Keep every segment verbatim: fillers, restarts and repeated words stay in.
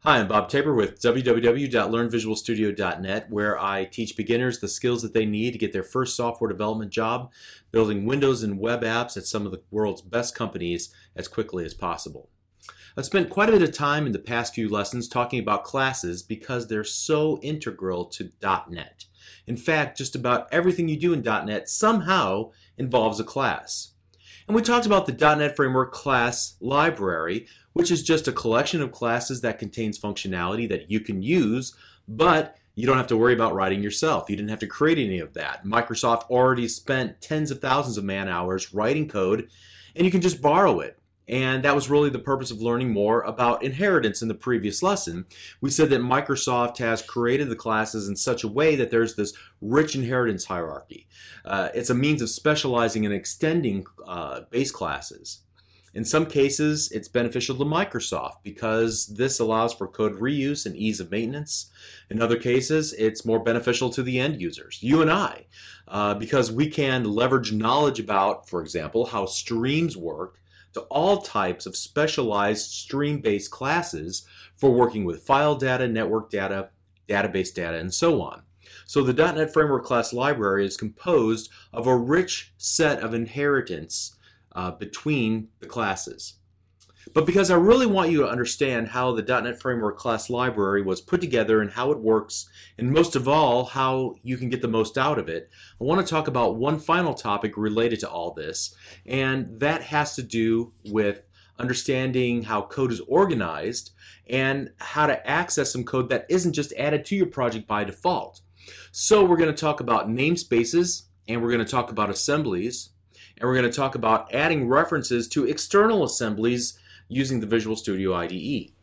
Hi, I'm Bob Tabor with w w w dot learn visual studio dot net, where I teach beginners the skills that they need to get their first software development job building Windows and web apps at some of the world's best companies as quickly as possible. I've spent quite a bit of time in the past few lessons talking about classes because they're so integral to dot net. In fact, just about everything you do in dot net somehow involves a class. And we talked about the dot net Framework Class Library, which is just a collection of classes that contains functionality that you can use, but you don't have to worry about writing yourself. You didn't have to create any of that. Microsoft already spent tens of thousands of man hours writing code, and you can just borrow it. And that was really the purpose of learning more about inheritance in the previous lesson. We said that Microsoft has created the classes in such a way that there's this rich inheritance hierarchy. Uh, it's a means of specializing and extending uh, base classes. In some cases, it's beneficial to Microsoft because this allows for code reuse and ease of maintenance. In other cases, it's more beneficial to the end users, you and I, uh, because we can leverage knowledge about, for example, how streams work to all types of specialized stream-based classes for working with file data, network data, database data, and so on. So the dot net Framework Class Library is composed of a rich set of inheritance uh, between the classes. But because I really want you to understand how the dot net Framework Class Library was put together and how it works, and most of all, how you can get the most out of it, I want to talk about one final topic related to all this, and that has to do with understanding how code is organized and how to access some code that isn't just added to your project by default. So we're going to talk about namespaces, and we're going to talk about assemblies, and we're going to talk about adding references to external assemblies using the Visual Studio I D E.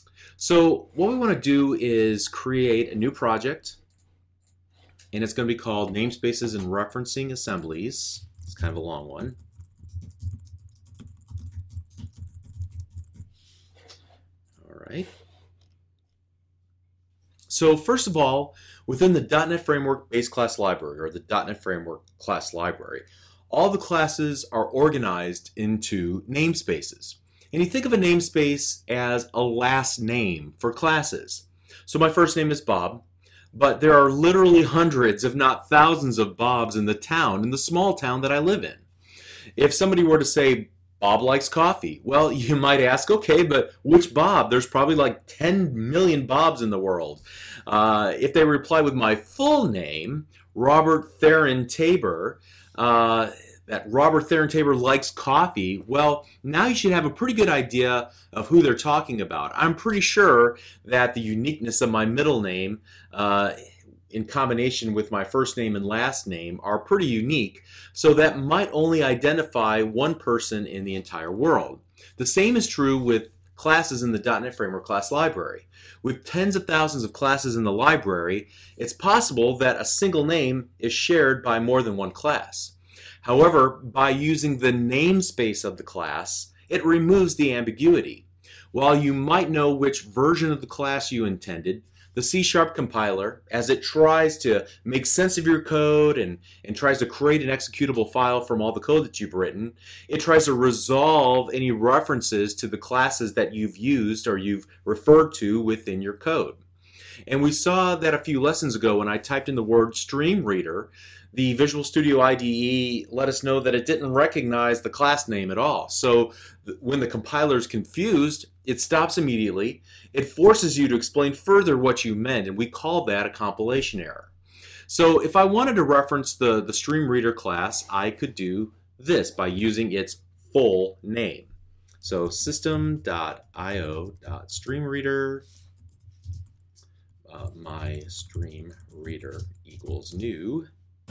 So what we want to do is create a new project, and it's going to be called Namespaces and Referencing Assemblies. It's kind of a long one. All right. So first of all, within the dot net Framework Base Class Library, or the dot net Framework Class Library, all the classes are organized into namespaces. And you think of a namespace as a last name for classes. So my first name is Bob, but there are literally hundreds, if not thousands, of Bobs in the town, in the small town that I live in. If somebody were to say, Bob likes coffee, well, you might ask, okay, but which Bob? There's probably like ten million Bobs in the world. Uh, if they reply with my full name, Robert Theron Tabor, uh, that Robert Theron Tabor likes coffee, well, now you should have a pretty good idea of who they're talking about. I'm pretty sure that the uniqueness of my middle name uh, in combination with my first name and last name are pretty unique, so that might only identify one person in the entire world. The same is true with classes in the dot net Framework Class Library. With tens of thousands of classes in the library, it's possible that a single name is shared by more than one class. However, by using the namespace of the class, it removes the ambiguity. While you might know which version of the class you intended, the C sharp compiler, as it tries to make sense of your code and, and tries to create an executable file from all the code that you've written, it tries to resolve any references to the classes that you've used or you've referred to within your code. And we saw that a few lessons ago when I typed in the word Stream Reader, the Visual Studio I D E let us know that it didn't recognize the class name at all. So when the compiler is confused, it stops immediately. It forces you to explain further what you meant, and we call that a compilation error. So if I wanted to reference the, the Stream Reader class, I could do this by using its full name. So system dot i o dot stream reader, uh, my stream reader equals new.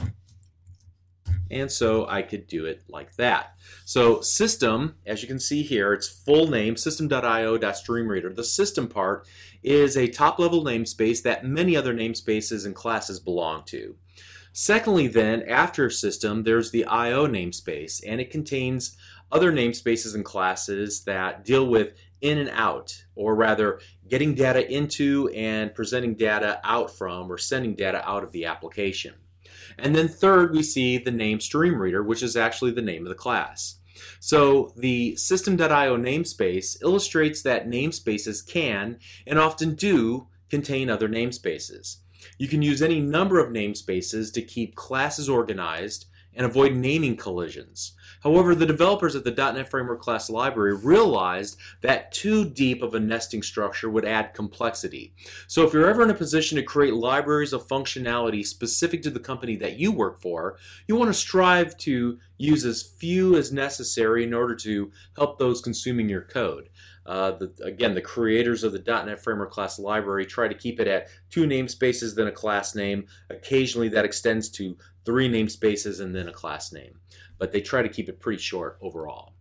And so I could do it like that. So system, as you can see here, its full name, system dot i o dot stream reader. The system part is a top-level namespace that many other namespaces and classes belong to. Secondly then, after system, there's the I O namespace, and it contains other namespaces and classes that deal with in and out, or rather getting data into and presenting data out from, or sending data out of the application. And then third, we see the name Stream Reader, which is actually the name of the class. So the system dot i o namespace illustrates that namespaces can, and often do, contain other namespaces. You can use any number of namespaces to keep classes organized and avoid naming collisions. However, the developers at the dot net Framework Class Library realized that too deep of a nesting structure would add complexity. So if you're ever in a position to create libraries of functionality specific to the company that you work for, you want to strive to use as few as necessary in order to help those consuming your code. Uh, the, again, the creators of the dot net Framework Class Library try to keep it at two namespaces, then a class name. Occasionally that extends to three namespaces and then a class name. But they try to keep it pretty short overall.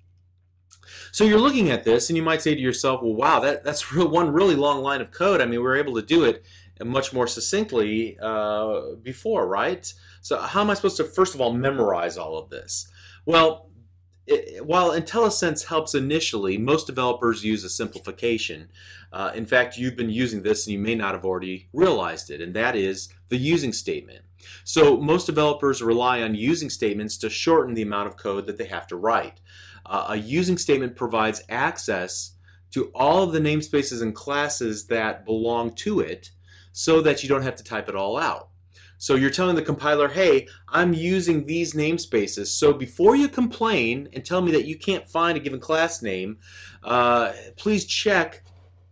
So you're looking at this and you might say to yourself, well, wow, that, that's one really long line of code. I mean, we were able to do it much more succinctly uh, before, right? So how am I supposed to, first of all, memorize all of this? Well, It, while IntelliSense helps initially, most developers use a simplification. Uh, in fact, you've been using this and you may not have already realized it, and that is the using statement. So most developers rely on using statements to shorten the amount of code that they have to write. Uh, a using statement provides access to all of the namespaces and classes that belong to it so that you don't have to type it all out. So you're telling the compiler, hey, I'm using these namespaces. So before you complain and tell me that you can't find a given class name, uh, please check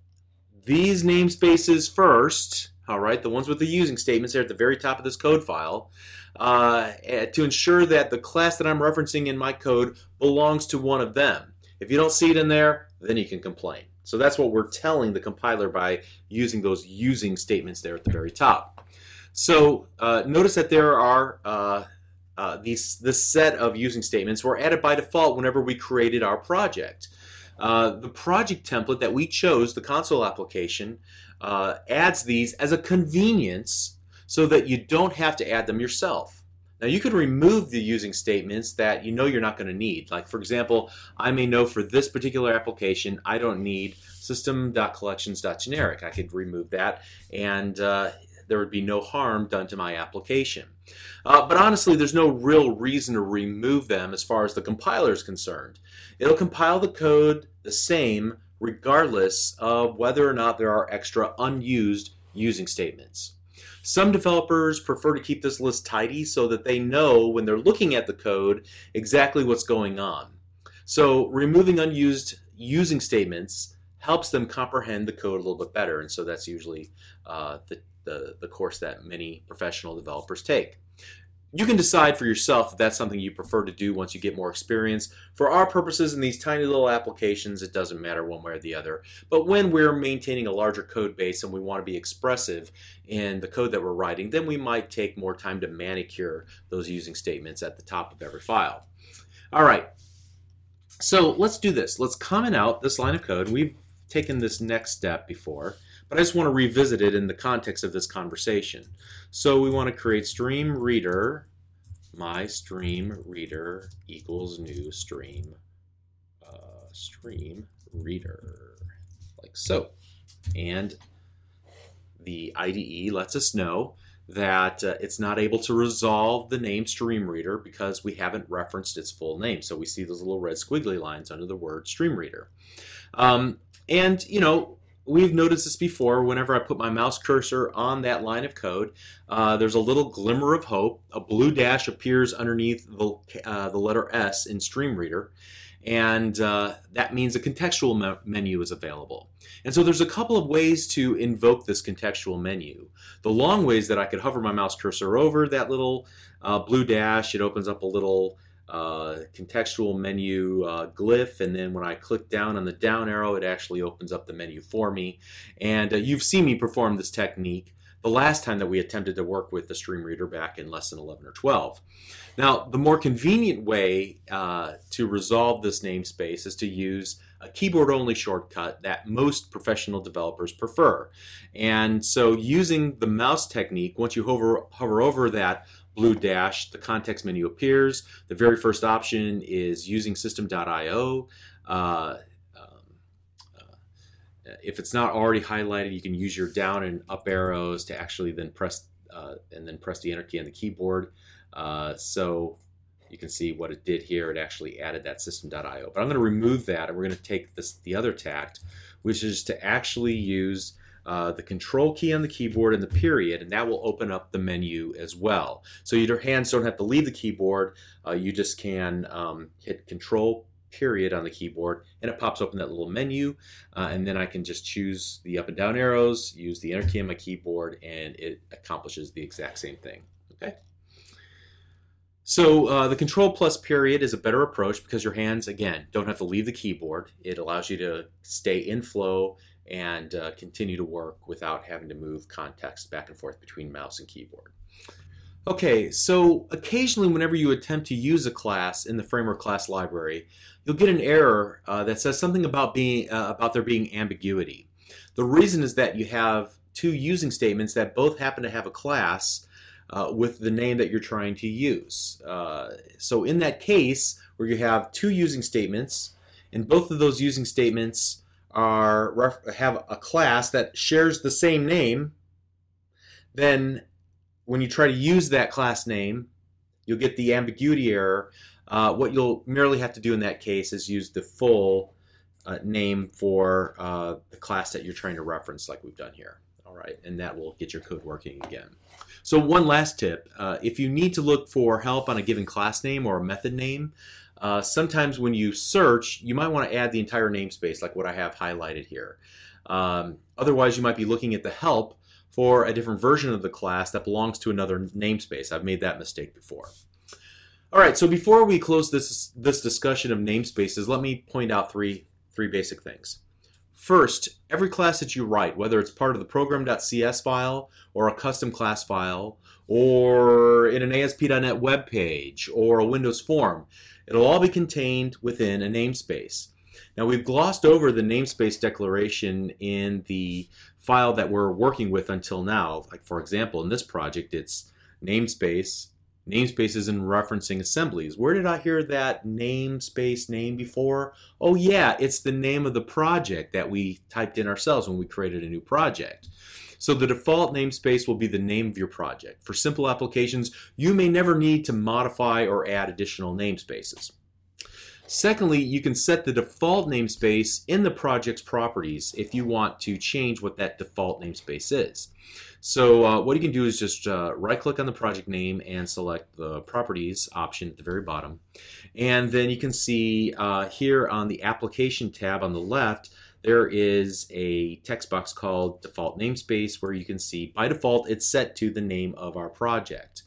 these namespaces first, all right, the ones with the using statements there at the very top of this code file, uh, to ensure that the class that I'm referencing in my code belongs to one of them. If you don't see it in there, then you can complain. So that's what we're telling the compiler by using those using statements there at the very top. So uh, notice that there are uh, uh, these this set of using statements were added by default whenever we created our project. Uh, the project template that we chose, the console application, uh, adds these as a convenience so that you don't have to add them yourself. Now you could remove the using statements that you know you're not going to need. Like for example, I may know for this particular application I don't need system dot collections dot generic. I could remove that and uh, there would be no harm done to my application. Uh, but honestly, there's no real reason to remove them as far as the compiler is concerned. It'll compile the code the same regardless of whether or not there are extra unused using statements. Some developers prefer to keep this list tidy so that they know when they're looking at the code exactly what's going on. So removing unused using statements helps them comprehend the code a little bit better, and so that's usually uh, the The, the course that many professional developers take. You can decide for yourself if that's something you prefer to do once you get more experience. For our purposes in these tiny little applications, it doesn't matter one way or the other. But when we're maintaining a larger code base and we want to be expressive in the code that we're writing, then we might take more time to manicure those using statements at the top of every file. All right, so let's do this. Let's comment out this line of code. We've taken this next step before, but I just want to revisit it in the context of this conversation. So we want to create stream reader, my stream reader equals new stream, uh, stream reader, like so. And the I D E lets us know that uh, it's not able to resolve the name stream reader because we haven't referenced its full name. So we see those little red squiggly lines under the word stream reader. Um, and, you know, we've noticed this before. Whenever I put my mouse cursor on that line of code, uh, there's a little glimmer of hope. A blue dash appears underneath the, uh, the letter S in stream reader. And uh, that means a contextual me menu is available. And so there's a couple of ways to invoke this contextual menu. The long ways that I could hover my mouse cursor over that little uh, blue dash, it opens up a little uh, contextual menu uh, glyph, and then when I click down on the down arrow, it actually opens up the menu for me. And uh, you've seen me perform this technique the last time that we attempted to work with the stream reader back in lesson eleven or twelve. Now, the more convenient way uh, to resolve this namespace is to use a keyboard-only shortcut that most professional developers prefer. And so using the mouse technique, once you hover, hover over that blue dash, the context menu appears. The very first option is using system dot i o. Uh, If it's not already highlighted, you can use your down and up arrows to actually then press uh, and then press the enter key on the keyboard. Uh, so you can see what it did here. It actually added that system.io. But I'm going to remove that, and we're going to take this the other tact, which is to actually use uh, the control key on the keyboard and the period, and that will open up the menu as well. So your hands don't have to leave the keyboard. Uh, you just can um, hit control period on the keyboard, and it pops open that little menu, uh, and then I can just choose the up and down arrows, use the enter key on my keyboard, and it accomplishes the exact same thing. Okay. So uh, the control plus period is a better approach because your hands, again, don't have to leave the keyboard. It allows you to stay in flow and uh, continue to work without having to move context back and forth between mouse and keyboard. Okay, so occasionally whenever you attempt to use a class in the Framework class library, you'll get an error uh, that says something about being uh, about there being ambiguity. The reason is that you have two using statements that both happen to have a class uh, with the name that you're trying to use. Uh, so in that case, where you have two using statements, and both of those using statements are have a class that shares the same name, then when you try to use that class name, you'll get the ambiguity error. Uh, what you'll merely have to do in that case is use the full uh, name for uh, the class that you're trying to reference, like we've done here. All right, and that will get your code working again. So one last tip, uh, if you need to look for help on a given class name or a method name, uh, sometimes when you search, you might want to add the entire namespace, like what I have highlighted here. Um, otherwise, you might be looking at the help for a different version of the class that belongs to another namespace. I've made that mistake before. All right, so before we close this, this discussion of namespaces, let me point out three, three basic things. First, every class that you write, whether it's part of the program.cs file or a custom class file or in an A S P dot net web page or a Windows form, it'll all be contained within a namespace. Now, we've glossed over the namespace declaration in the file that we're working with until now. Like, for example, in this project, it's namespace, namespaces and referencing assemblies. Where did I hear that namespace name before? Oh, yeah, it's the name of the project that we typed in ourselves when we created a new project. So the default namespace will be the name of your project. For simple applications, you may never need to modify or add additional namespaces. Secondly, you can set the default namespace in the project's properties if you want to change what that default namespace is. So uh, what you can do is just uh, right-click on the project name and select the properties option at the very bottom. And then you can see uh, here on the application tab on the left, there is a text box called default namespace where you can see by default it's set to the name of our project.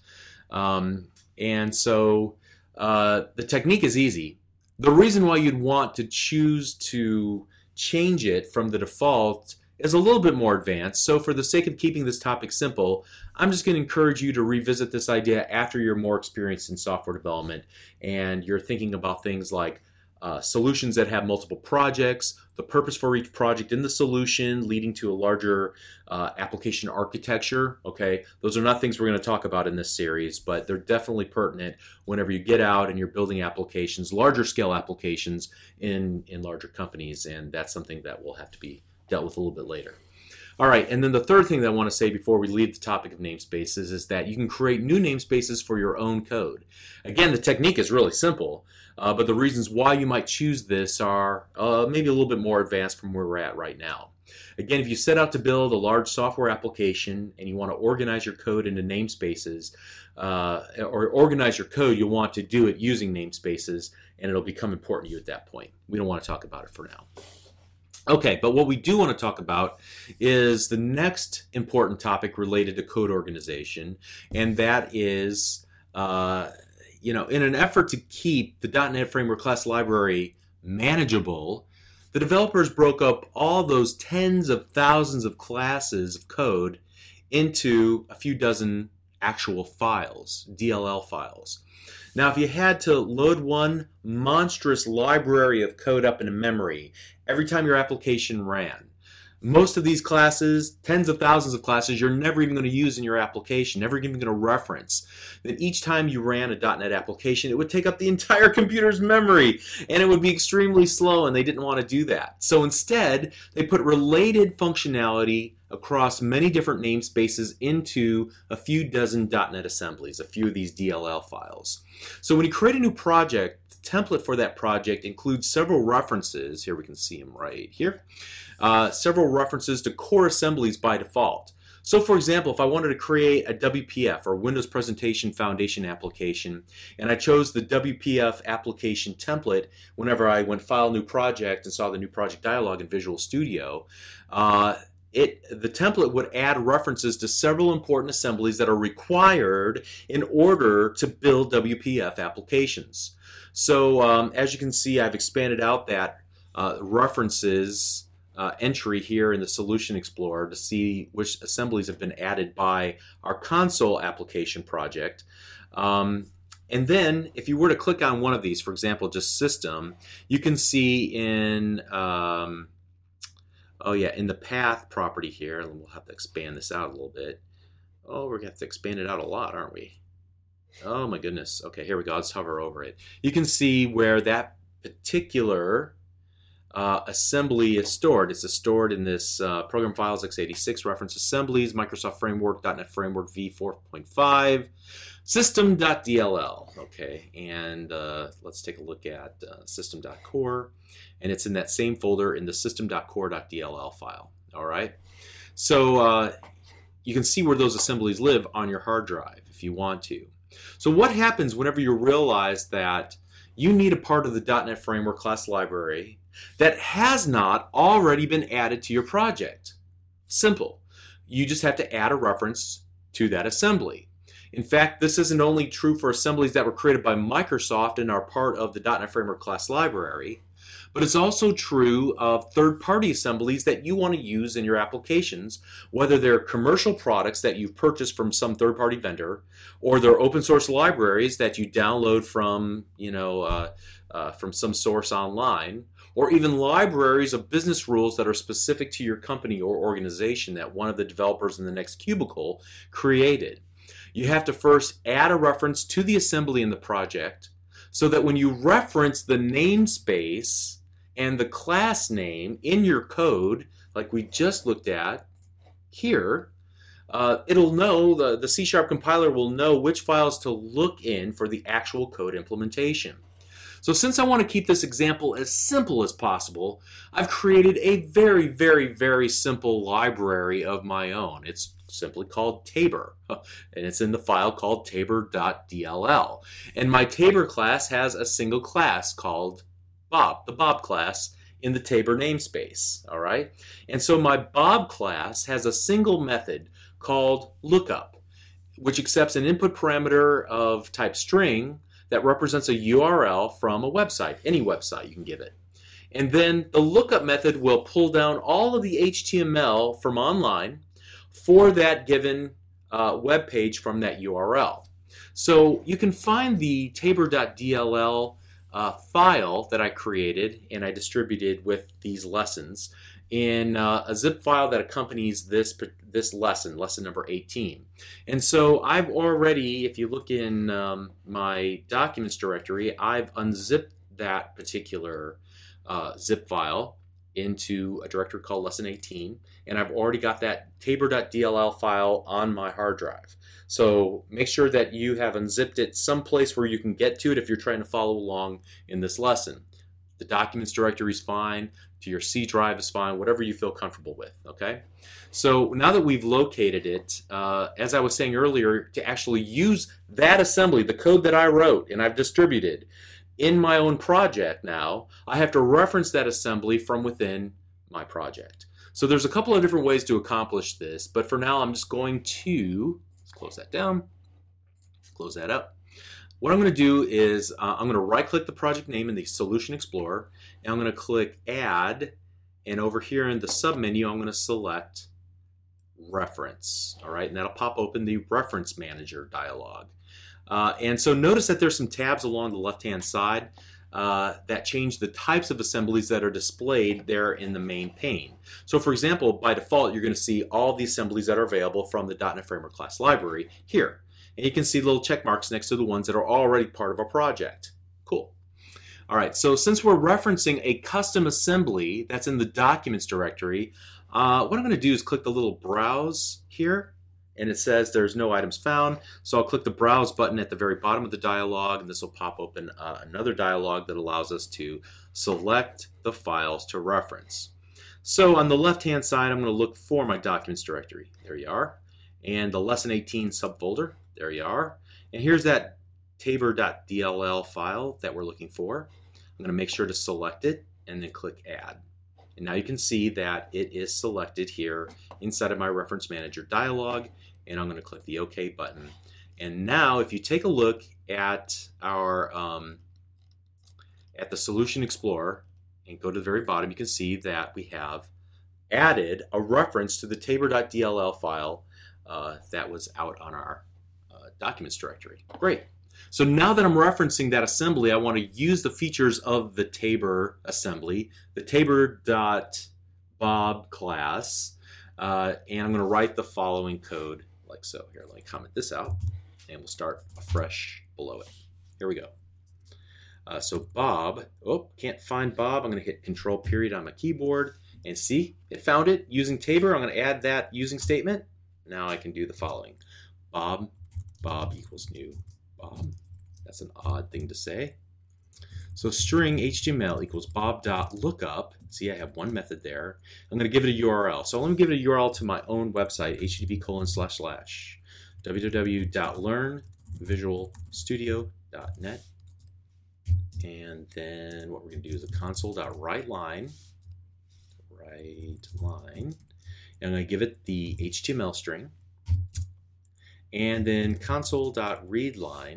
Um, and so uh, the technique is easy. The reason why you'd want to choose to change it from the default is a little bit more advanced. So for the sake of keeping this topic simple, I'm just going to encourage you to revisit this idea after you're more experienced in software development and you're thinking about things like uh, solutions that have multiple projects, the purpose for each project in the solution leading to a larger uh, application architecture. Okay, those are not things we're going to talk about in this series, but they're definitely pertinent whenever you get out and you're building applications, larger scale applications in, in larger companies, and that's something that will have to be dealt with a little bit later. All right, and then the third thing that I want to say before we leave the topic of namespaces is that you can create new namespaces for your own code. Again, the technique is really simple, uh, but the reasons why you might choose this are uh, maybe a little bit more advanced from where we're at right now. Again, if you set out to build a large software application and you want to organize your code into namespaces, uh, or organize your code, you'll want to do it using namespaces, and it'll become important to you at that point. We don't want to talk about it for now. Okay, but what we do want to talk about is the next important topic related to code organization, and that is, uh, you know, in an effort to keep the dot net Framework class library manageable, the developers broke up all those tens of thousands of classes of code into a few dozen actual files, D L L files. Now, if you had to load one monstrous library of code up into memory every time your application ran, Most of these classes, tens of thousands of classes, you're never even going to use in your application, never even going to reference. Then each time you ran a .NET application, it would take up the entire computer's memory, and it would be extremely slow, and they didn't want to do that. So instead, they put related functionality across many different namespaces into a few dozen .NET assemblies, a few of these D L L files. So when you create a new project, the template for that project includes several references. Here we can see them right here. Uh, several references to core assemblies by default. So for example, if I wanted to create a W P F or Windows Presentation Foundation application, and I chose the W P F application template whenever I went File New Project and saw the New Project dialog in Visual Studio, uh, It, the template would add references to several important assemblies that are required in order to build W P F applications. So um, as you can see, I've expanded out that uh, references uh, entry here in the Solution Explorer to see which assemblies have been added by our console application project. Um, and then if you were to click on one of these, for example, just System, you can see in um, Oh yeah, in the path property here, and we'll have to expand this out a little bit. Oh, we're going to have to expand it out a lot, aren't we? Oh my goodness. Okay, here we go. Let's hover over it. You can see where that particular uh, assembly is stored. It's stored in this uh, program files x eighty-six, reference assemblies, Microsoft Framework, .NET Framework v four point five, system.dll. Okay, and uh, let's take a look at uh, system.core. And it's in that same folder in the system.core.dll file. All right. So uh, you can see where those assemblies live on your hard drive if you want to. So what happens whenever you realize that you need a part of the .NET Framework class library that has not already been added to your project? Simple. You just have to add a reference to that assembly. In fact, this isn't only true for assemblies that were created by Microsoft and are part of the .NET Framework class library, but it's also true of third-party assemblies that you want to use in your applications, whether they're commercial products that you've purchased from some third-party vendor, or they're open-source libraries that you download from, you know, uh, uh, from some source online, or even libraries of business rules that are specific to your company or organization that one of the developers in the next cubicle created. You have to first add a reference to the assembly in the project so that when you reference the namespace and the class name in your code, like we just looked at here, uh, it'll know, the, the C Sharp compiler will know which files to look in for the actual code implementation. So since I want to keep this example as simple as possible, I've created a very, very, very simple library of my own. It's simply called Tabor, and it's in the file called tabor.dll. And my Tabor class has a single class called Bob, the Bob class, in the Tabor namespace. All right? And so my Bob class has a single method called lookup, which accepts an input parameter of type string that represents a U R L from a website, any website you can give it. And then the lookup method will pull down all of the H T M L from online for that given uh, web page from that U R L. So you can find the tabor.dll uh, file that I created and I distributed with these lessons in uh, a zip file that accompanies this this lesson, lesson number eighteen. And so I've already, if you look in um, my documents directory, I've unzipped that particular uh, zip file into a directory called lesson eighteen, and I've already got that tabor.dll file on my hard drive. So make sure that you have unzipped it someplace where you can get to it if you're trying to follow along in this lesson. The documents directory is fine, to your C drive is fine, whatever you feel comfortable with, okay? So now that we've located it, uh, as I was saying earlier, to actually use that assembly, the code that I wrote and I've distributed in my own project now, I have to reference that assembly from within my project. So there's a couple of different ways to accomplish this, but for now I'm just going to, let's close that down, close that up. What I'm going to do is uh, I'm going to right-click the project name in the Solution Explorer, and I'm going to click Add, and over here in the submenu I'm going to select Reference. All right, and that'll pop open the Reference Manager dialog. Uh, and so notice that there's some tabs along the left-hand side. uh, that change the types of assemblies that are displayed there in the main pane. So for example, by default, you're going to see all the assemblies that are available from the .NET Framework class library here. And you can see little check marks next to the ones that are already part of a project. Cool. All right, so since we're referencing a custom assembly that's in the Documents directory, uh, what I'm going to do is click the little Browse here, and it says there's no items found. So I'll click the Browse button at the very bottom of the dialog, and this will pop open uh, another dialog that allows us to select the files to reference. So on the left-hand side, I'm going to look for my Documents directory. There you are. And the Lesson eighteen subfolder. There you are. And here's that tabor.dll file that we're looking for. I'm going to make sure to select it and then click Add. And now you can see that it is selected here inside of my Reference Manager dialog, and I'm going to click the OK button. And now if you take a look at our um, at the Solution Explorer and go to the very bottom, you can see that we have added a reference to the tabor.dll file uh, that was out on our uh, Documents directory. Great. So now that I'm referencing that assembly, I want to use the features of the Tabor assembly, the tabor.bob class, uh, and I'm going to write the following code like so. Here, let me comment this out, and we'll start afresh below it. Here we go. Uh, so Bob, oh, can't find Bob. I'm going to hit Control period on my keyboard, and see, it found it using Tabor. I'm going to add that using statement. Now I can do the following. Bob, Bob equals new Bob. That's an odd thing to say. So string H T M L equals bob.lookup. See, I have one method there. I'm going to give it a U R L. So let me give it a U R L to my own website, http colon slash slash www.learnvisualstudio.net. And then what we're going to do is a console.writeLine. Write line. And I'm going to give it the H T M L string. And then console.readLine.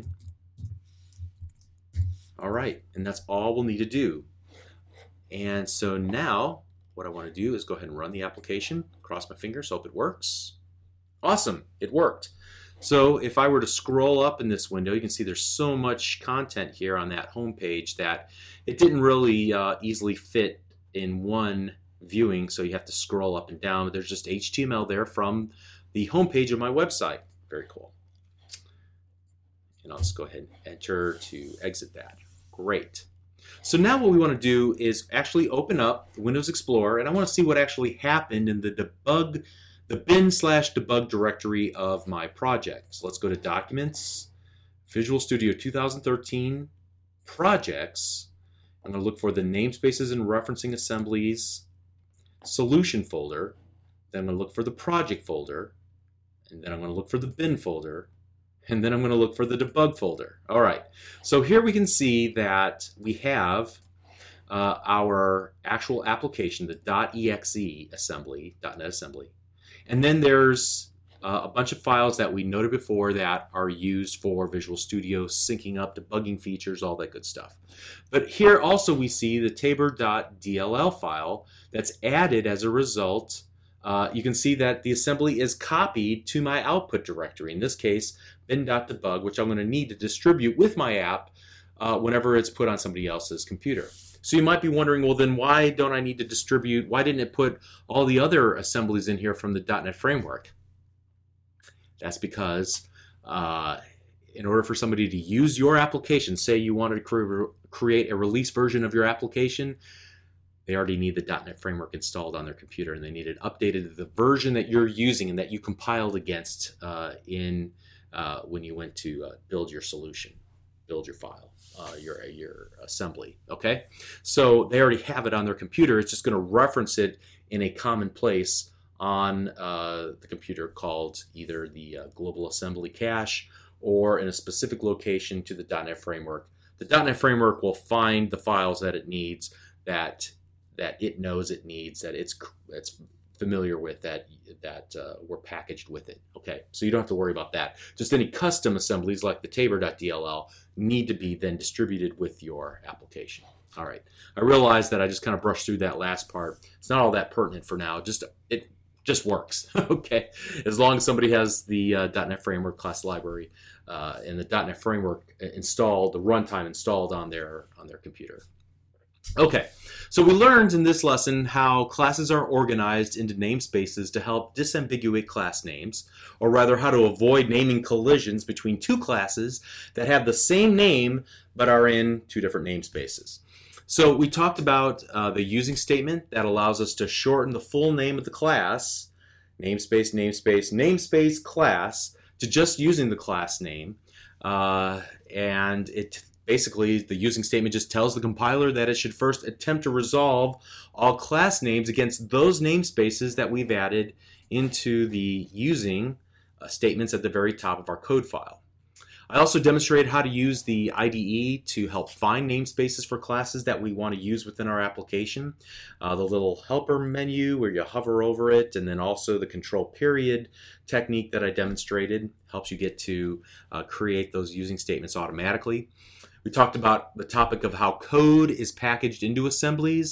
All right, and that's all we'll need to do. And so now what I want to do is go ahead and run the application. Cross my fingers, hope it works. Awesome, it worked. So if I were to scroll up in this window, you can see there's so much content here on that home page that it didn't really uh, easily fit in one viewing, so you have to scroll up and down. But there's just H T M L there from the home page of my website. Very cool. And I'll just go ahead and enter to exit that. Great. So now what we want to do is actually open up Windows Explorer, and I want to see what actually happened in the debug, the bin slash debug directory of my project. So let's go to Documents, Visual Studio two thousand thirteen, Projects. I'm going to look for the namespaces and referencing assemblies, Solution folder. Then I'm going to look for the Project folder, and then I'm going to look for the bin folder, and then I'm going to look for the debug folder. All right, so here we can see that we have uh, our actual application, the .exe assembly, .NET assembly. And then there's uh, a bunch of files that we noted before that are used for Visual Studio, syncing up, debugging features, all that good stuff. But here also we see the tabor.dll file that's added as a result. Uh, you can see that the assembly is copied to my output directory. In this case, bin.debug, which I'm going to need to distribute with my app uh, whenever it's put on somebody else's computer. So you might be wondering, well, then why don't I need to distribute? Why didn't it put all the other assemblies in here from the .NET Framework? That's because uh, in order for somebody to use your application, say you wanted to cre create a release version of your application, they already need the .NET Framework installed on their computer, and they need it updated to the version that you're using and that you compiled against uh, in uh, when you went to uh, build your solution, build your file, uh, your your assembly. Okay, so they already have it on their computer. It's just going to reference it in a common place on uh, the computer called either the uh, Global Assembly Cache or in a specific location to the .NET Framework. The .NET Framework will find the files that it needs, that that it knows it needs, that it's it's familiar with, that that uh, were packaged with it. Okay, so you don't have to worry about that. Just any custom assemblies like the tabor.dll need to be then distributed with your application. All right, I realize that I just kind of brushed through that last part. It's not all that pertinent for now. Just it just works. Okay, as long as somebody has the uh, .NET Framework class library uh, and the .NET Framework installed, the runtime installed on their on their computer. Okay, so we learned in this lesson how classes are organized into namespaces to help disambiguate class names, or rather how to avoid naming collisions between two classes that have the same name but are in two different namespaces. So we talked about uh, the using statement that allows us to shorten the full name of the class, namespace, namespace, namespace, class, to just using the class name, uh, and it basically, the using statement just tells the compiler that it should first attempt to resolve all class names against those namespaces that we've added into the using uh, statements at the very top of our code file. I also demonstrated how to use the I D E to help find namespaces for classes that we want to use within our application. Uh, the little helper menu where you hover over it, and then also the control period technique that I demonstrated helps you get to uh, create those using statements automatically. We talked about the topic of how code is packaged into assemblies,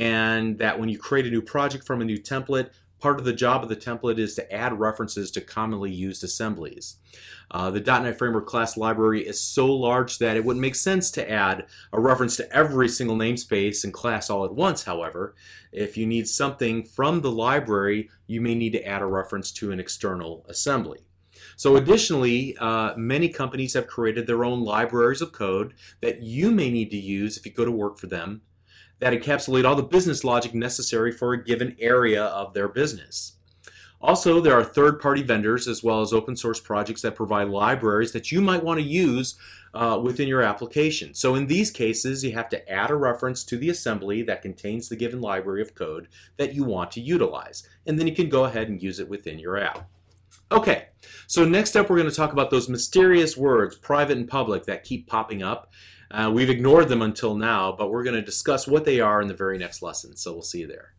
and that when you create a new project from a new template, part of the job of the template is to add references to commonly used assemblies. Uh, the .NET Framework class library is so large that it wouldn't make sense to add a reference to every single namespace and class all at once. However, if you need something from the library, you may need to add a reference to an external assembly. So additionally, uh, many companies have created their own libraries of code that you may need to use if you go to work for them that encapsulate all the business logic necessary for a given area of their business. Also, there are third-party vendors as well as open source projects that provide libraries that you might want to use uh, within your application. So in these cases, you have to add a reference to the assembly that contains the given library of code that you want to utilize, and then you can go ahead and use it within your app. Okay, so next up we're going to talk about those mysterious words, private and public, that keep popping up. Uh, we've ignored them until now, but we're going to discuss what they are in the very next lesson, so we'll see you there.